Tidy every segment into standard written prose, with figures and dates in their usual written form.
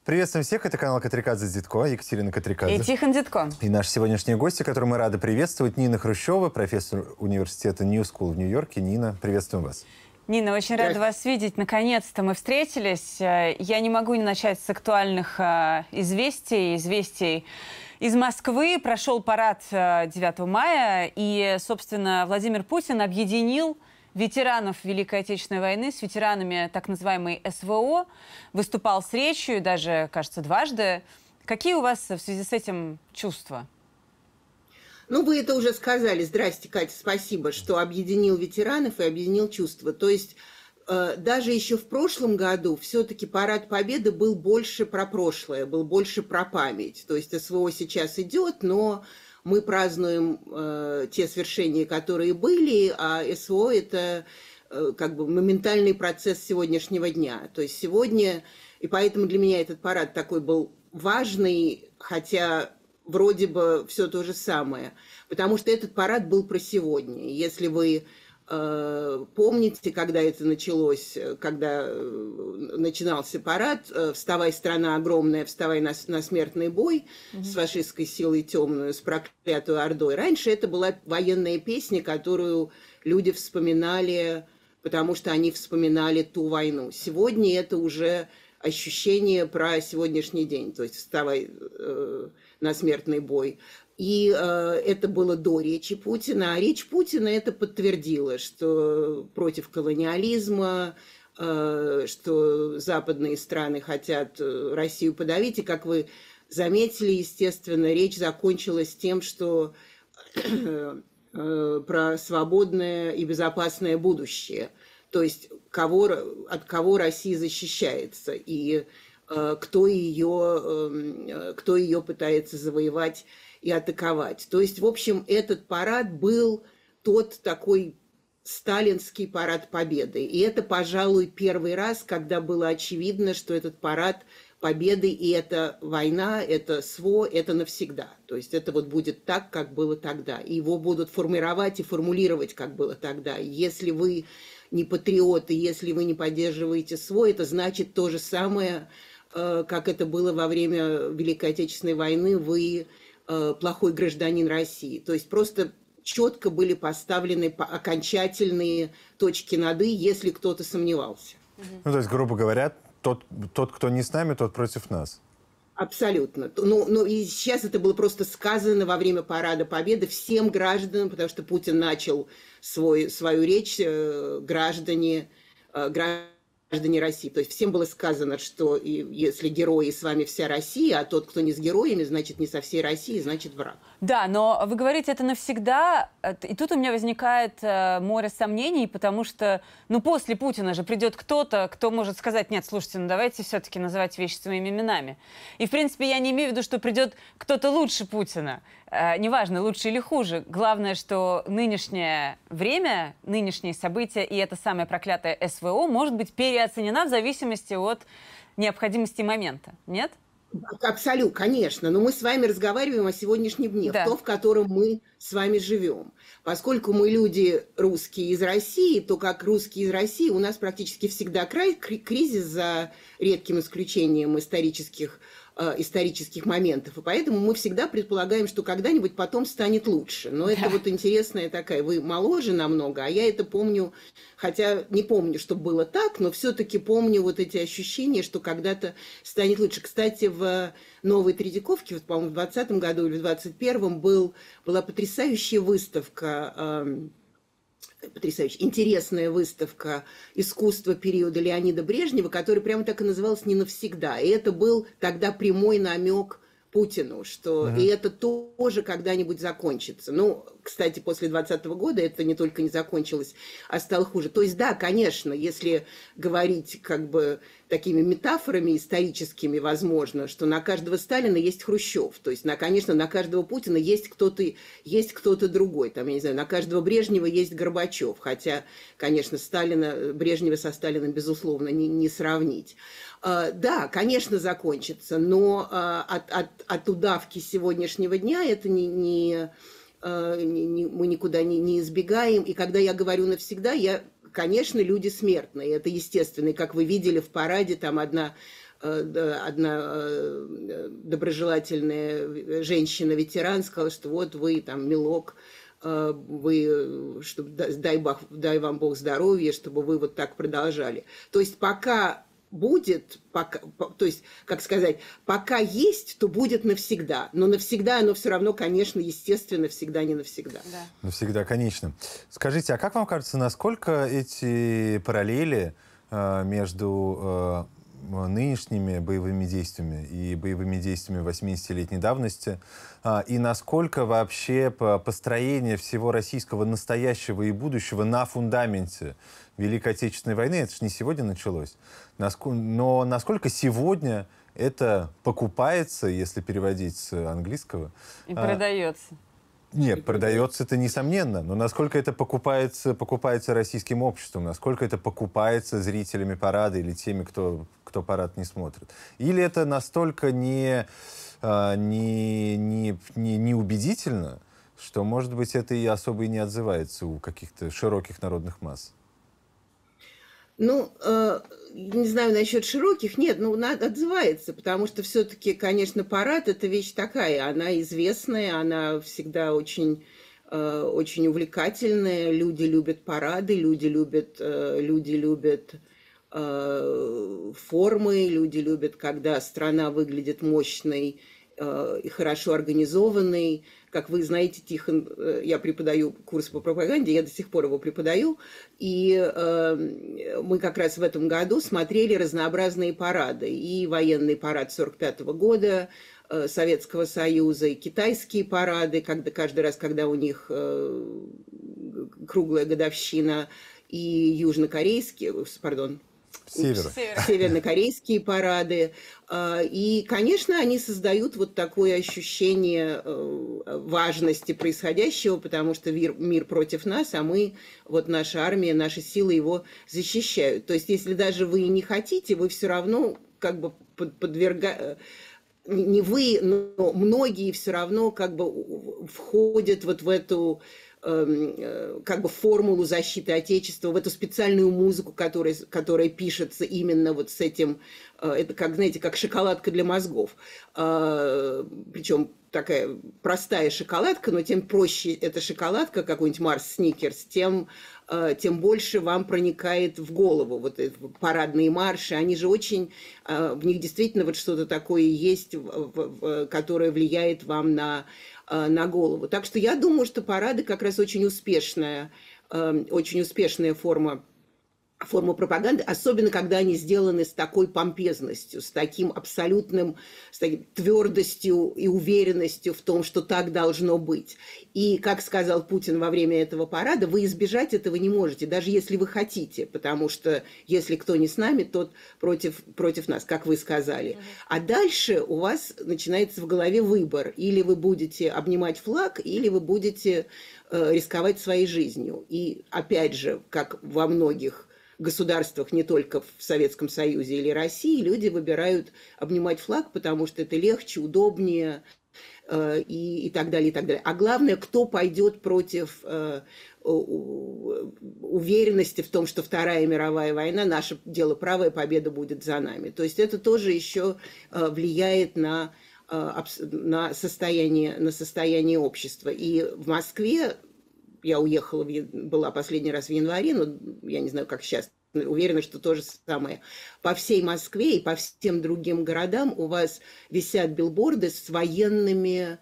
Приветствуем всех, это канал Катрикадзе Дзитко, Екатерина Катрикадзе. И Тихон Дзитко. И наши сегодняшние гости, которых мы рады приветствовать, Нина Хрущева, профессор университета New School в Нью-Йорке. Нина, приветствуем вас. Нина, очень рада вас видеть. Наконец-то мы встретились. Я не могу не начать с актуальных известий из Москвы. Прошел парад 9 мая, и, собственно, Владимир Путин объединил ветеранов Великой Отечественной войны с ветеранами так называемой СВО, выступал с речью, даже, кажется, дважды. Какие у вас в связи с этим чувства? Ну, вы это уже сказали. Здрасте, Катя, спасибо, что объединил ветеранов и объединил чувства. То есть даже еще в прошлом году все-таки Парад Победы был больше про прошлое, был больше про память. То есть СВО сейчас идет, но мы празднуем те свершения, которые были, а СВО – это как бы моментальный процесс сегодняшнего дня. То есть сегодня, и поэтому для меня этот парад такой был важный, хотя вроде бы все то же самое, потому что этот парад был про сегодня. Если вы помните, когда это началось, когда начинался парад «Вставай, страна огромная, вставай на смертный бой» с фашистской силой темную, с проклятую Ордой. Раньше это была военная песня, которую люди вспоминали, потому что они вспоминали ту войну. Сегодня это уже ощущение про сегодняшний день, то есть «Вставай на смертный бой». И это было до речи Путина. А речь Путина это подтвердила, что против колониализма, что западные страны хотят Россию подавить. И, как вы заметили, естественно, речь закончилась тем, что про свободное и безопасное будущее. То есть от кого Россия защищается и кто ее пытается завоевать и атаковать. То есть, в общем, этот парад был тот такой сталинский парад Победы. И это, пожалуй, первый раз, когда было очевидно, что этот парад Победы и эта война, это СВО, это навсегда. То есть это вот будет так, как было тогда. И его будут формировать и формулировать, как было тогда. И если вы не патриоты, если вы не поддерживаете СВО, это значит то же самое, как это было во время Великой Отечественной войны, вы плохой гражданин России. То есть просто четко были поставлены окончательные точки над «и», если кто-то сомневался. Ну, то есть, грубо говоря, тот, кто не с нами, тот против нас. Абсолютно. Ну, и сейчас это было просто сказано во время Парада Победы всем гражданам, потому что Путин начал свою речь граждане России. То есть всем было сказано, что если герои, с вами вся Россия, а тот, кто не с героями, значит, не со всей Россией, значит, враг. Да, но вы говорите это навсегда, и тут у меня возникает море сомнений, потому что, после Путина же придет кто-то, кто может сказать: нет, слушайте, давайте все-таки называть вещи своими именами. И, в принципе, я не имею в виду, что придет кто-то лучше Путина. Неважно, лучше или хуже. Главное, что нынешнее время, нынешние события и это самое проклятое СВО может быть переоценена в зависимости от необходимости момента. Нет? Абсолютно, конечно. Но мы с вами разговариваем о сегодняшнем дне, да. в том, в котором мы с вами живем. Поскольку мы люди русские из России, то как русские из России у нас практически всегда кризис, за редким исключением исторических моментов. И поэтому мы всегда предполагаем, что когда-нибудь потом станет лучше. Но это вот интересная такая... Вы моложе намного, а я это помню, хотя не помню, что было так, но все-таки помню вот эти ощущения, что когда-то станет лучше. Кстати, в Новой Третьяковке, по-моему, в 2020 году или в 2021 была потрясающая выставка, интересная выставка искусства периода Леонида Брежнева, которая прямо так и называлась «Не навсегда». И это был тогда прямой намек Путину, что и это тоже когда-нибудь закончится. Ну, кстати, после 2020 года это не только не закончилось, а стало хуже. То есть, да, конечно, если говорить как бы такими метафорами историческими, возможно, что на каждого Сталина есть Хрущев. То есть, конечно, на каждого Путина есть кто-то другой. Там, я не знаю, на каждого Брежнева есть Горбачев. Хотя, конечно, Брежнева со Сталиным, безусловно, не сравнить. Да, конечно, закончится, но от удавки сегодняшнего дня это мы никуда не избегаем. И когда я говорю навсегда, конечно, люди смертные, это естественно. И как вы видели в параде, там одна одна доброжелательная женщина-ветеран сказала, что вот вы там милок, вы, чтобы, дай вам Бог здоровья, чтобы вы вот так продолжали. То есть пока будет, то есть, как сказать, пока есть, то будет навсегда. Но навсегда оно все равно, конечно, естественно, всегда не навсегда. Да. Навсегда, конечно. Скажите, а как вам кажется, насколько эти параллели между нынешними боевыми действиями и боевыми действиями 80-летней давности, и насколько вообще построение всего российского настоящего и будущего на фундаменте Великой Отечественной войны, это же не сегодня началось, но насколько сегодня это покупается, если переводить с английского. И продается. Нет, продается это несомненно, но насколько это покупается российским обществом, насколько это покупается зрителями парада или теми, кто парад не смотрит. Или это настолько неубедительно, что, может быть, это и особо и не отзывается у каких-то широких народных масс. Ну, не знаю насчет широких, нет, ну, отзывается, потому что все-таки, конечно, парад – это вещь такая, она известная, она всегда очень, очень увлекательная, люди любят парады, люди любят формы, люди любят, когда страна выглядит мощной и хорошо организованной. Как вы знаете, Тихон, я преподаю курс по пропаганде, я до сих пор его преподаю, и мы как раз в этом году смотрели разнообразные парады. И военный парад 1945 года Советского Союза, и китайские парады, когда, каждый раз, когда у них круглая годовщина, и южнокорейские, пардон, севернокорейские парады. И, конечно, они создают вот такое ощущение важности происходящего, потому что мир против нас, а мы, вот наша армия, наши силы его защищают. То есть, если даже вы и не хотите, вы все равно как бы не вы, но многие все равно как бы входят вот в эту как бы формулу защиты Отечества, в эту специальную музыку, которая пишется именно вот с этим, это как, знаете, как шоколадка для мозгов. Причем такая простая шоколадка, но тем проще эта шоколадка, какой-нибудь Марс Сникерс, тем больше вам проникает в голову. Вот эти парадные марши, они же очень, в них действительно вот что-то такое есть, которое влияет вам на голову. Так что я думаю, что парады как раз очень успешная форма пропаганды, особенно когда они сделаны с такой помпезностью, с такой твердостью и уверенностью в том, что так должно быть. И, как сказал Путин во время этого парада, вы избежать этого не можете, даже если вы хотите, потому что если кто не с нами, тот против нас, как вы сказали. А дальше у вас начинается в голове выбор. Или вы будете обнимать флаг, или вы будете рисковать своей жизнью. И, опять же, как во многих государствах, не только в Советском Союзе или России, люди выбирают обнимать флаг, потому что это легче, удобнее и так далее, и так далее. А главное, кто пойдет против уверенности в том, что Вторая мировая война, наше дело правое, победа будет за нами. То есть это тоже еще влияет на состояние общества. И в Москве я уехала, была последний раз в январе, но я не знаю, как сейчас, уверена, что то же самое. По всей Москве и по всем другим городам у вас висят билборды с военными,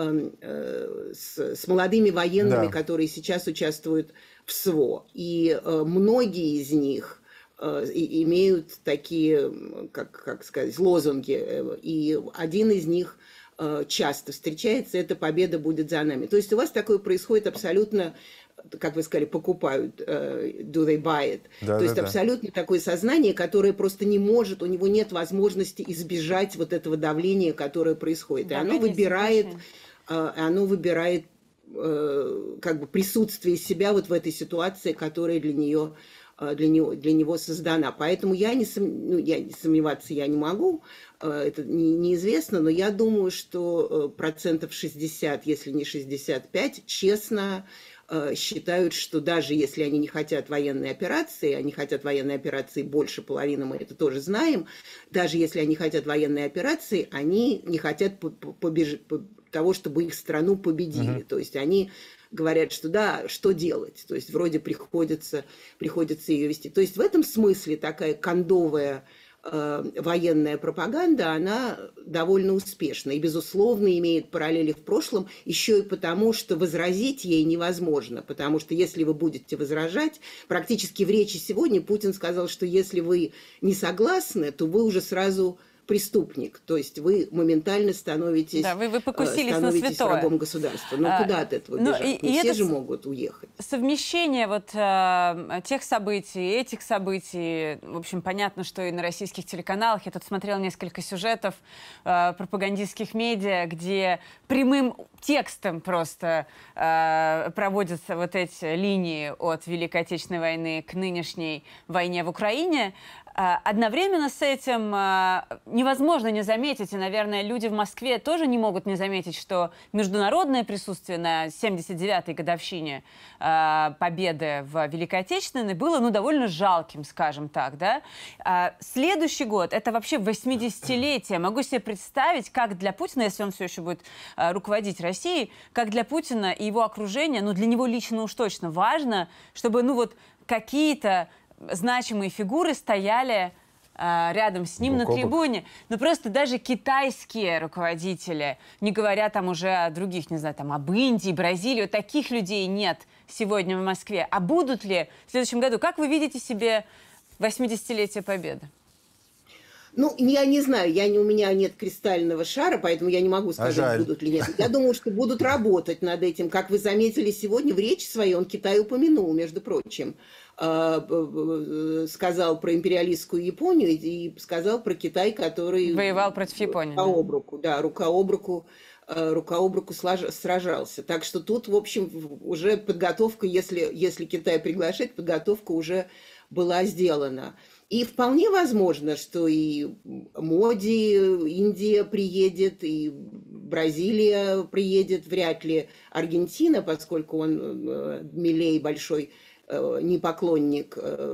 с молодыми военными, да, которые сейчас участвуют в СВО. И многие из них имеют такие, как сказать, лозунги. И один из них часто встречается, это «победа будет за нами». То есть у вас такое происходит абсолютно, как вы сказали, покупают, do they buy it. То есть абсолютно такое сознание, которое просто не может, у него нет возможности избежать вот этого давления, которое происходит. Да, и оно выбирает как бы присутствие себя вот в этой ситуации, которая для него создана. Поэтому я не сомневаться я не могу, это неизвестно, но я думаю, что 60%, если не 65%, честно считают, что даже если они не хотят военной операции, они хотят военной операции больше половины, мы это тоже знаем, даже если они хотят военной операции, они не хотят того, чтобы их страну победили. То есть они говорят, что да, что делать? То есть вроде приходится ее вести. То есть в этом смысле такая кондовая военная пропаганда, она довольно успешна и, безусловно, имеет параллели в прошлом, еще и потому, что возразить ей невозможно, потому что если вы будете возражать, практически в речи сегодня Путин сказал, что если вы не согласны, то вы уже сразу преступник, то есть вы моментально становитесь, да, вы покусились на святое. Врагом государства. Но куда от этого бежать? Не все же могут уехать. Совмещение вот тех событий, этих событий, в общем, понятно, что и на российских телеканалах, я тут смотрела несколько сюжетов пропагандистских медиа, где прямым текстом просто проводятся вот эти линии от Великой Отечественной войны к нынешней войне в Украине. Одновременно с этим невозможно не заметить, и, наверное, люди в Москве тоже не могут не заметить, что международное присутствие на 79-й годовщине победы в Великой Отечественной было, ну, довольно жалким, скажем так, да. Следующий год – это вообще 80-летие. Могу себе представить, как для Путина, если он все еще будет руководить Россией, как для Путина и его окружения, ну, для него лично уж точно важно, чтобы, ну, вот какие-то значимые фигуры стояли рядом с ним на трибуне. Но просто даже китайские руководители, не говоря там уже о других, не знаю, там об Индии, Бразилии, таких людей нет сегодня в Москве. А будут ли в следующем году? Как вы видите себе 80-летие Победы? Ну, я не знаю, у меня нет кристального шара, поэтому я не могу сказать, будут ли нет. Я думаю, что будут работать над этим. Как вы заметили сегодня в речи своей, он Китай упомянул, между прочим. Сказал про империалистскую Японию и сказал про Китай, который... Воевал против Японии. Рука об руку, да, рука об руку сражался. Так что тут, в общем, уже подготовка, если Китай приглашать, подготовка уже была сделана. И вполне возможно, что и Моди, Индия приедет, и Бразилия приедет, вряд ли Аргентина, поскольку он Милей большой не поклонник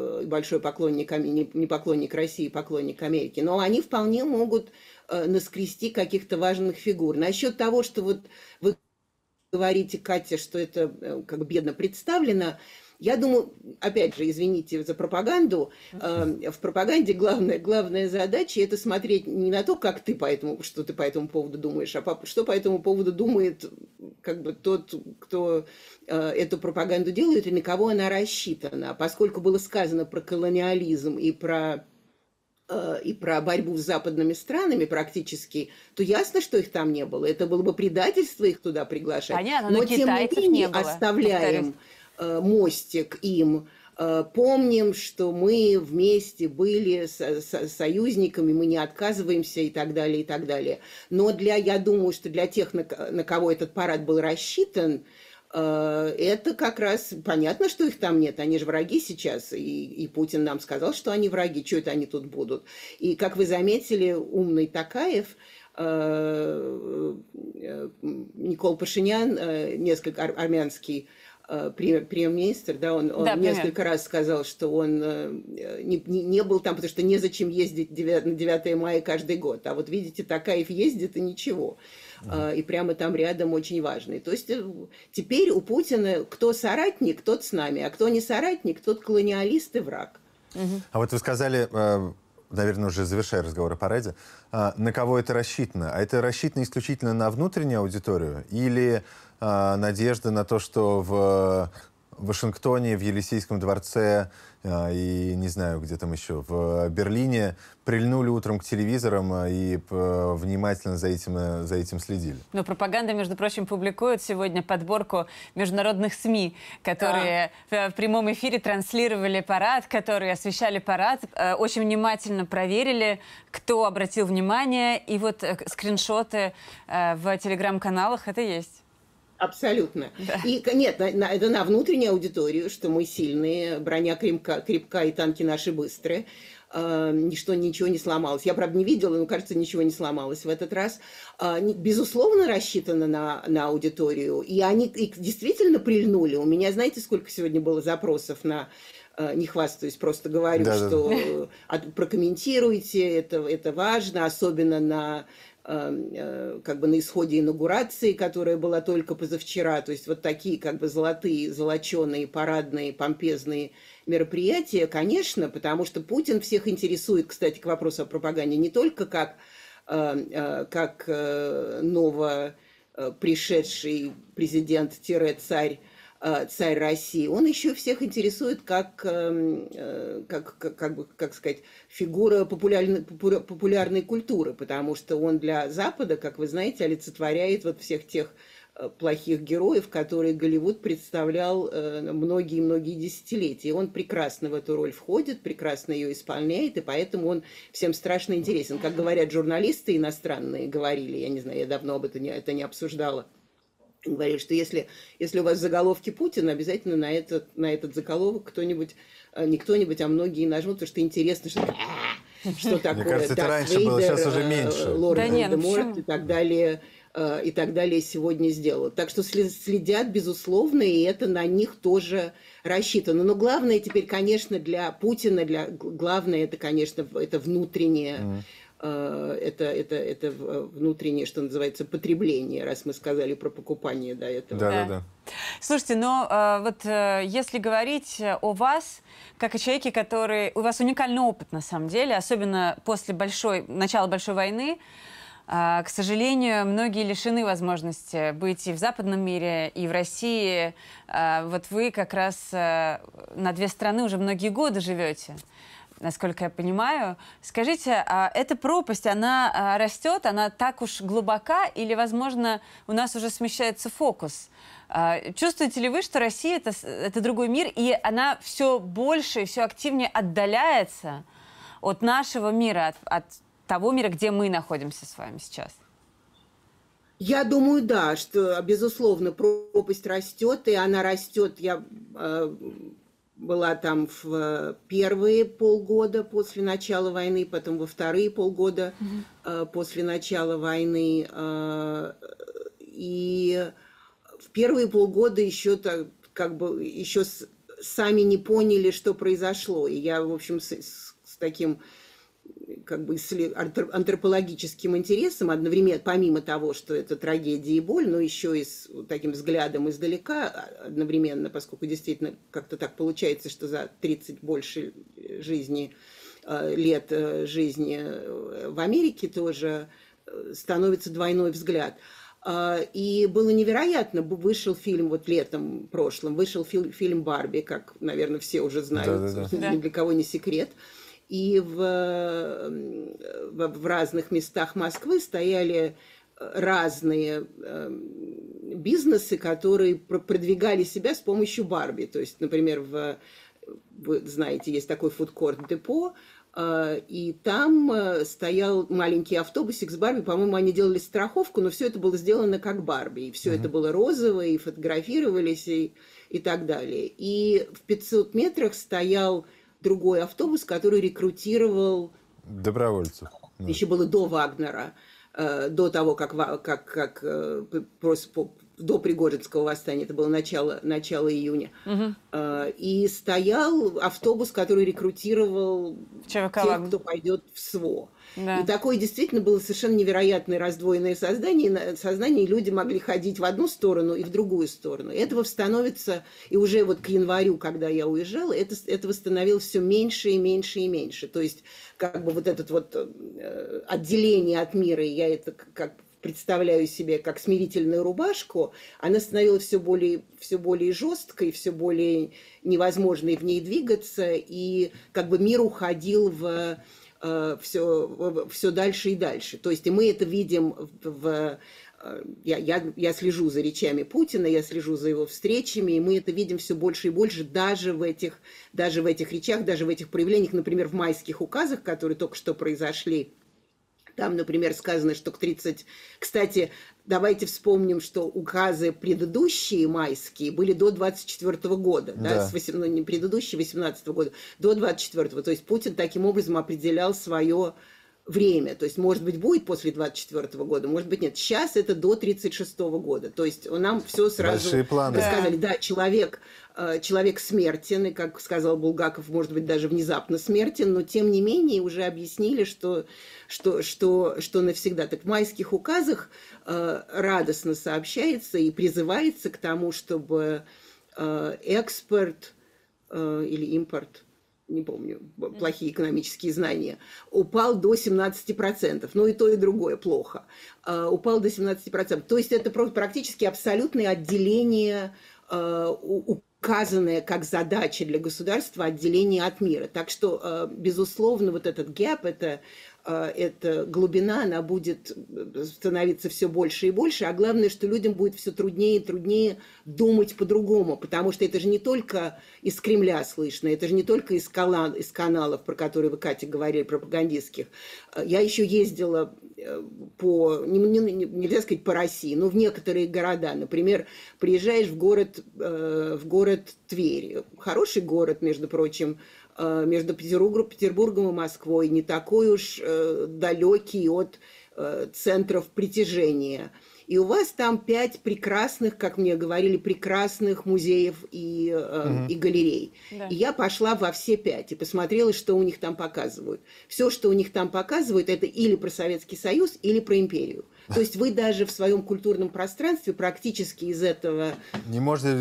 России, поклонник Америки. Но они вполне могут наскрести каких-то важных фигур. Насчет того, что вот вы говорите, Катя, что это как бедно представлено, я думаю, опять же, извините за пропаганду, в пропаганде главная задача – это смотреть не на то, что ты по этому поводу думаешь, а что по этому поводу думает как бы тот, кто эту пропаганду делает и на кого она рассчитана. Поскольку было сказано про колониализм и про борьбу с западными странами практически, то ясно, что их там не было. Это было бы предательство их туда приглашать. Понятно, но тем не менее оставляем мостик им. Помним, что мы вместе были союзниками, мы не отказываемся и так далее, и так далее. Но я думаю, что для тех, на кого этот парад был рассчитан, это как раз понятно, что их там нет. Они же враги сейчас. И Путин нам сказал, что они враги. Что это они тут будут? И, как вы заметили, умный Токаев, Никол Пашинян, несколько армянский премьер-министр, да, он несколько раз сказал, что он не был там, потому что незачем ездить на 9 мая каждый год. А вот видите, Токаев ездит и ничего. И прямо там рядом очень важный. То есть теперь у Путина кто соратник, тот с нами, а кто не соратник, тот колониалист и враг. А вот вы сказали, наверное, уже завершая разговор о параде, на кого это рассчитано? А это рассчитано исключительно на внутреннюю аудиторию или надежда на то, что в Вашингтоне, в Елисейском дворце и, не знаю, где там еще, в Берлине прильнули утром к телевизорам и внимательно за этим следили? Но пропаганда, между прочим, публикует сегодня подборку международных СМИ, которые в прямом эфире транслировали парад, которые освещали парад, очень внимательно проверили, кто обратил внимание, и вот скриншоты в телеграм-каналах это есть. Абсолютно. Да. И нет, это на внутреннюю аудиторию, что мы сильные, броня крепка и танки наши быстрые. ничего не сломалось. Я, правда, не видела, но, кажется, ничего не сломалось в этот раз. Безусловно, рассчитано на аудиторию, и они действительно прильнули. У меня, знаете, сколько сегодня было запросов на... Не хвастаюсь, просто говорю, что прокомментируйте, это важно, особенно как бы на исходе инаугурации, которая была только позавчера. То есть вот такие как бы золотые, золоченые, парадные, помпезные мероприятия, конечно, потому что Путин всех интересует, кстати, к вопросу о пропаганде, не только как новопришедший президент-царь России, он еще всех интересует как сказать, фигура популярной культуры, потому что он для Запада, как вы знаете, олицетворяет вот всех тех плохих героев, которые Голливуд представлял многие-многие десятилетия. И он прекрасно в эту роль входит, прекрасно ее исполняет, и поэтому он всем страшно интересен. Как говорят журналисты иностранные, говорили, я не знаю, я давно об этом это не обсуждала, говорит, что если у вас заголовки Путина, обязательно на этот заголовок не кто-нибудь, а многие нажмут, потому что интересно, что такое. Мне кажется, это раньше было, сейчас уже меньше. Лорд Волдеморт и так далее сегодня сделают. Так что следят, безусловно, и это на них тоже рассчитано. Но главное теперь, конечно, для Путина, главное, это, конечно, это внутреннее... Это внутреннее, что называется, потребление, раз мы сказали про покупание до этого. Да. Слушайте, но если говорить о вас, как о человеке, у вас уникальный опыт, на самом деле, особенно после начала Большой войны, к сожалению, многие лишены возможности быть и в западном мире, и в России. Вот вы как раз на две страны уже многие годы живете, насколько я понимаю. Скажите, а эта пропасть, она растет, она так уж глубока, или, возможно, у нас уже смещается фокус? Чувствуете ли вы, что Россия это другой мир, и она все больше и все активнее отдаляется от нашего мира, от того мира, где мы находимся с вами сейчас? Я думаю, да, что, безусловно, пропасть растет, и она растет. Я была там в первые полгода после начала войны, потом во вторые полгода после начала войны. И в первые полгода еще сами не поняли, что произошло. И я, в общем, с таким антропологическим интересом, одновременно, помимо того, что это трагедия и боль, но еще и с таким взглядом издалека одновременно, поскольку действительно как-то так получается, что за 30 больше лет жизни в Америке тоже становится двойной взгляд. И было невероятно. Вышел фильм летом прошлым, вышел фильм «Барби», как, наверное, все уже знают, ни для кого не секрет. И в разных местах Москвы стояли разные бизнесы, которые продвигали себя с помощью Барби. То есть, например, вы знаете, есть такой фудкорт «Депо», и там стоял маленький автобусик с Барби. По-моему, они делали страховку, но все это было сделано как Барби. И все это было розовое, и фотографировались, и так далее. И в 500 метрах стоял другой автобус, который рекрутировал добровольцев. Еще было до Вагнера, до того, до Пригожинского восстания, это было начало июня. И стоял автобус, который рекрутировал тех, кто пойдет в СВО. Да. И такое действительно было совершенно невероятное раздвоенное сознание, и люди могли ходить в одну сторону и в другую сторону. И этого становится, и уже к январю, когда я уезжала, этого становилось все меньше и меньше и меньше. То есть это отделение от мира, и я это представляю себе как смирительную рубашку, она становилась все более жесткой, все более невозможной в ней двигаться, и мир уходил все дальше и дальше. То есть и мы это видим я слежу за речами Путина, я слежу за его встречами, и мы это видим все больше и больше даже в этих речах, даже в этих проявлениях, например, в майских указах, которые только что произошли Там, например, сказано, что к 30... Кстати, давайте вспомним, что указы предыдущие майские были до 24 года, да, ну, не предыдущие 18 года, до 24-го. То есть Путин таким образом определял свое время. То есть, может быть, будет после 24 года, может быть, нет. Сейчас это до 36 года. То есть нам все сразу рассказали. Да, человек смертен, и, как сказал Булгаков, может быть, даже внезапно смертен, но, тем не менее, уже объяснили, что навсегда. Так в майских указах радостно сообщается и призывается к тому, чтобы экспорт или импорт, не помню, плохие экономические знания, упал до 17%. Ну и то, и другое плохо. Упал до 17%. То есть это практически абсолютное отделение, указанное как задача для государства, отделение от мира. Так что, безусловно, вот этот гэп, эта глубина, она будет становиться все больше и больше, а главное, что людям будет все труднее и труднее думать по-другому, потому что это же не только из Кремля слышно, это же не только из каналов, про которые вы, Катя, говорили, пропагандистских. Я еще ездила нельзя сказать по России, но в некоторые города. Например, приезжаешь в город Тверь, хороший город, между прочим, между Петербургом и Москвой, не такой уж далекий от центров притяжения. И у вас там 5 прекрасных, как мне говорили, прекрасных музеев и галерей. Да. И я пошла во все 5 и посмотрела, что у них там показывают. Все, что у них там показывают, это или про Советский Союз, или про империю. То есть вы даже в своем культурном пространстве практически из этого... Нет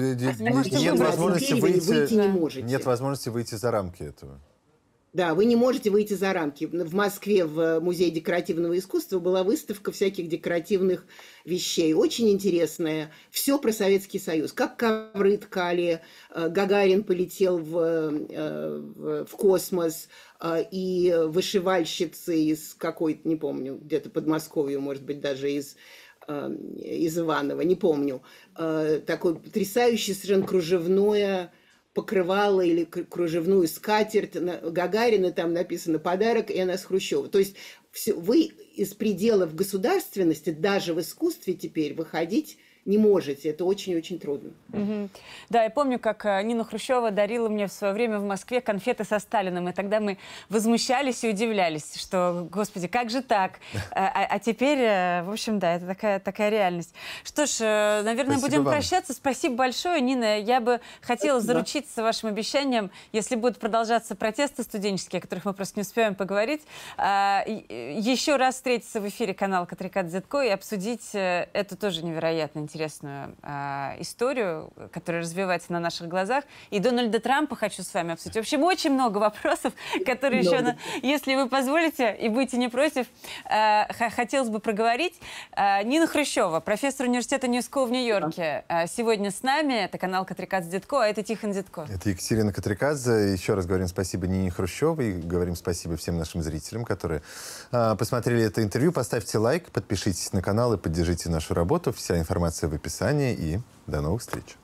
возможности выйти за рамки этого. Да, вы не можете выйти за рамки. В Москве в Музее декоративного искусства была выставка всяких декоративных вещей. Очень интересная. Все про Советский Союз. Как ковры ткали, Гагарин полетел в космос, и вышивальщицы из какой-то, не помню, где-то Подмосковья, может быть, даже из Иваново, не помню. Такое потрясающее совершенно кружевное покрывало или кружевную скатерть Гагарина, там написано «Подарок Н.С. Хрущева». То есть вы из пределов государственности, даже в искусстве теперь, выходить не можете. Это очень-очень трудно. Да, я помню, как Нина Хрущева дарила мне в свое время в Москве конфеты со Сталиным. И тогда мы возмущались и удивлялись, что, господи, как же так? А теперь, в общем, да, это такая реальность. Что ж, наверное, будем прощаться. Спасибо большое, Нина. Я бы хотела заручиться вашим обещанием, если будут продолжаться протесты студенческие, о которых мы просто не успеем поговорить, еще раз встретиться в эфире канала Катрикадзе-Дзетко и обсудить эту тоже невероятно интересную историю, которая развивается на наших глазах. И Дональда Трампа хочу с вами обсудить. В общем, очень много вопросов, которые еще, если вы позволите и будете не против, хотелось бы проговорить. Нина Хрущева, профессор университета Нью Скул в Нью-Йорке, сегодня с нами. Это канал Катрикадзе-Дзетко, а это Тихон Дзетко. Это Екатерина Катрикадзе. Еще раз говорим спасибо Нине Хрущевой. И говорим спасибо всем нашим зрителям, которые посмотрели это интервью. Поставьте лайк, подпишитесь на канал и поддержите нашу работу. Вся информация в описании. И до новых встреч.